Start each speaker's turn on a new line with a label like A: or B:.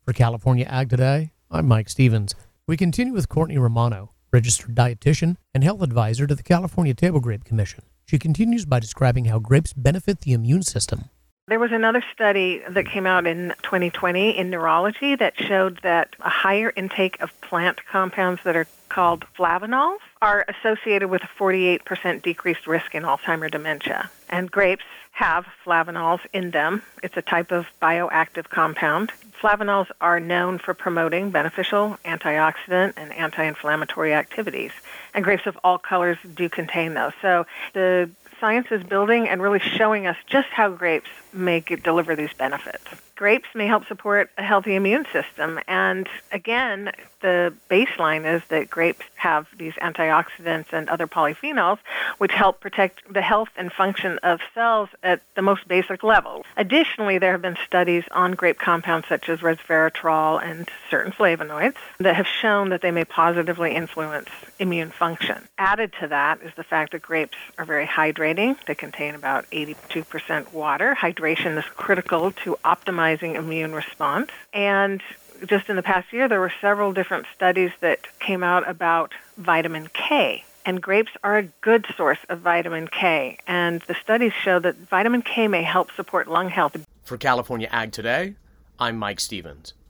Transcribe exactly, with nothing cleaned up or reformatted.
A: For California Ag Today, I'm Mike Stevens. We continue with Courtney Romano, registered dietitian and health advisor to the California Table Grape Commission. She continues by describing how grapes benefit the immune system.
B: There was another study that came out in twenty twenty in neurology that showed that a higher intake of plant compounds that are called flavonols are associated with a forty-eight percent decreased risk in Alzheimer's dementia. And grapes have flavonols in them. It's a type of bioactive compound. Flavonols are known for promoting beneficial antioxidant and anti-inflammatory activities. And grapes of all colors do contain those. So the science is building and really showing us just how grapes may deliver these benefits. Grapes may help support a healthy immune system. And again, the baseline is that grapes have these antioxidants and other polyphenols, which help protect the health and function of cells at the most basic level. Additionally, there have been studies on grape compounds such as resveratrol and certain flavonoids that have shown that they may positively influence immune function. Added to that is the fact that grapes are very hydrating. They contain about eighty-two percent water. Hydration is critical to optimizing immune response. And just in the past year, there were several different studies that came out about vitamin K. And grapes are a good source of vitamin K. And the studies show that vitamin K may help support lung health.
C: For California Ag Today, I'm Mike Stevens.